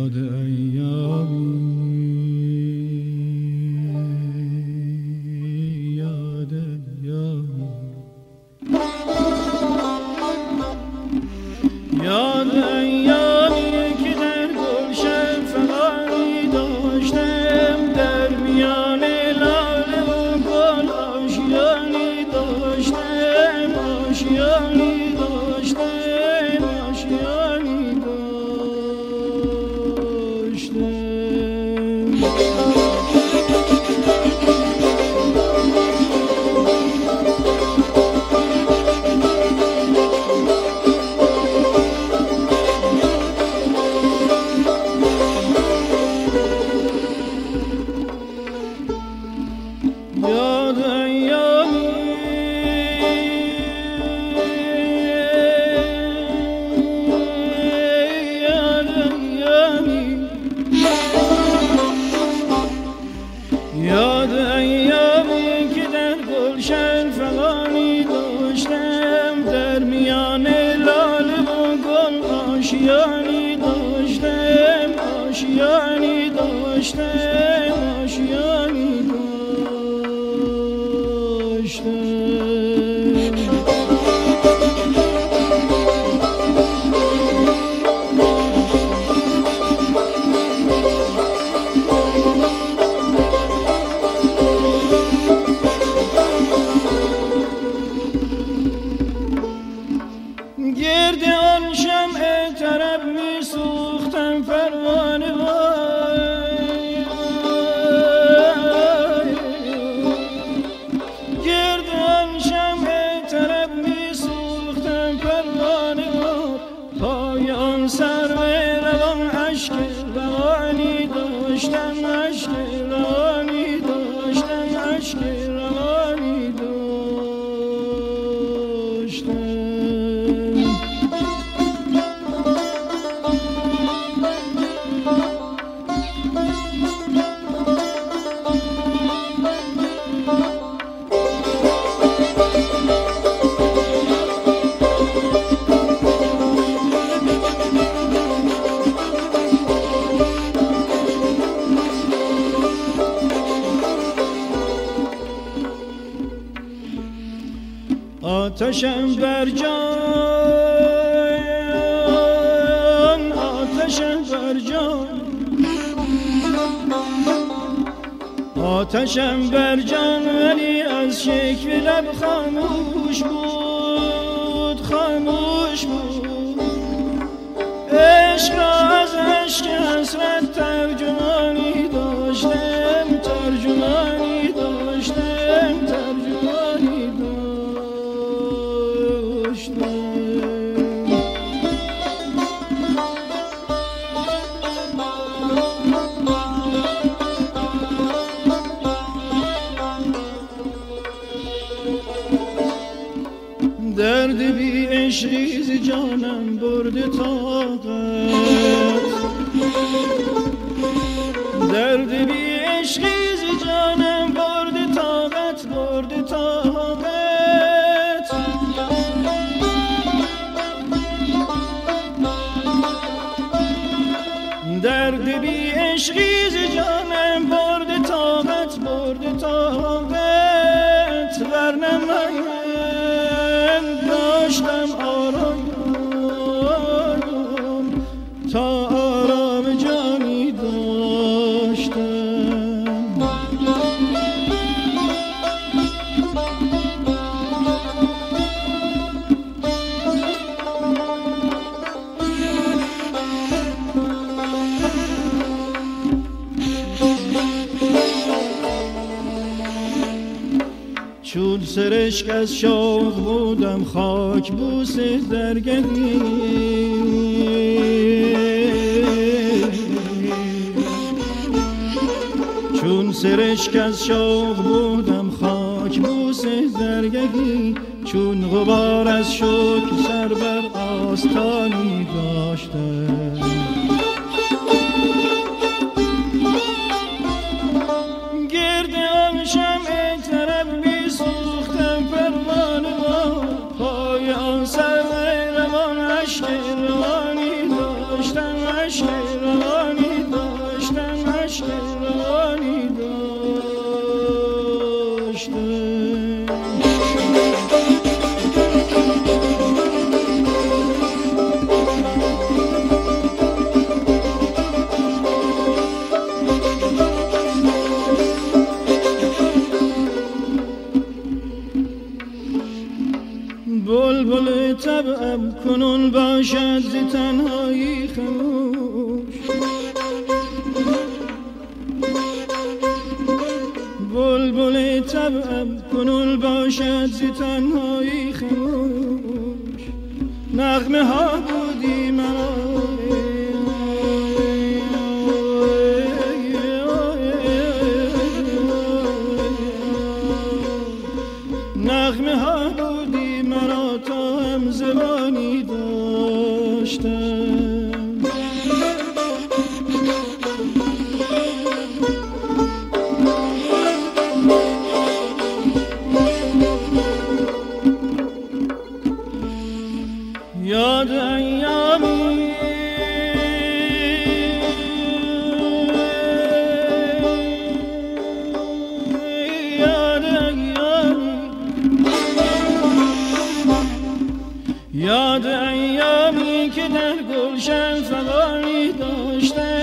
یاد ایامی یاد ایامی یاد ایامی که در گلشن فغانی داشتم در میان لاله و گل آشیانی داشتم آشیانی داشتم آشیانی داشتم یاد ایامی یاد ایامی یاد ایامی که در گلشن فغانی داشتم در میان لاله و گل آشیانی داشتم آشیانی داشتم آشیانی گرد آن شمع طرب می سوختم پروانه وای گرد آن شمع طرب می سوختم پروانه وای پای آن سرو روان عشق روانی داشتم عشق روانی داشتم عشق روانی داشتم آتشم بر جان آتشم بر جان آتشم بر جان ولی از شکوه لب خاموش بود خاموش بود عشق را از عشق حسرت ترجمانی داشتم ترجمانی داشتم ترجمانی داشتم درد بی عشقی ز جانم برده طاقت درد بی عشقی ز جانم برده طاقت برده طاقت درد بی عشقی ز جانم برده طاقت برده طاقت ورنه من داشتم آرام تا آرام جانی داشتم چون سرشک از شوق بودم خاک بوس درگهی چون سرشک از شوق بودم خاک بوس درگهی چون غبار از شوق سر بر آستانی داشتم گرد آن شمع طرب می سوختم پروانه پای آن سر روان عشق روانی داشتم عشق روانی کنون باشد ز تنهایی خموش. بلبل طبعم کنون باشد ز تنهایی خموش. نغمه ها بودی مرا، نغمه ها بودی مرا تا هم زبانی داشتم. یاد ایامی یاد ایامی که در گلشن فغانی داشتم.